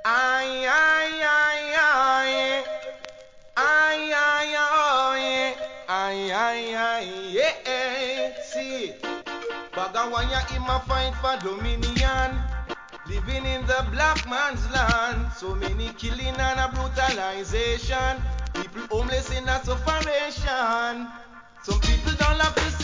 Ay, ay, ay, ay. Ay, ay, ay. Ay, ay, ay, yeah. See, Bagawanya him a fight for dominion. Living in the black man's land. So many killing and a brutalization. People homeless in a sufferation. Some people don't have to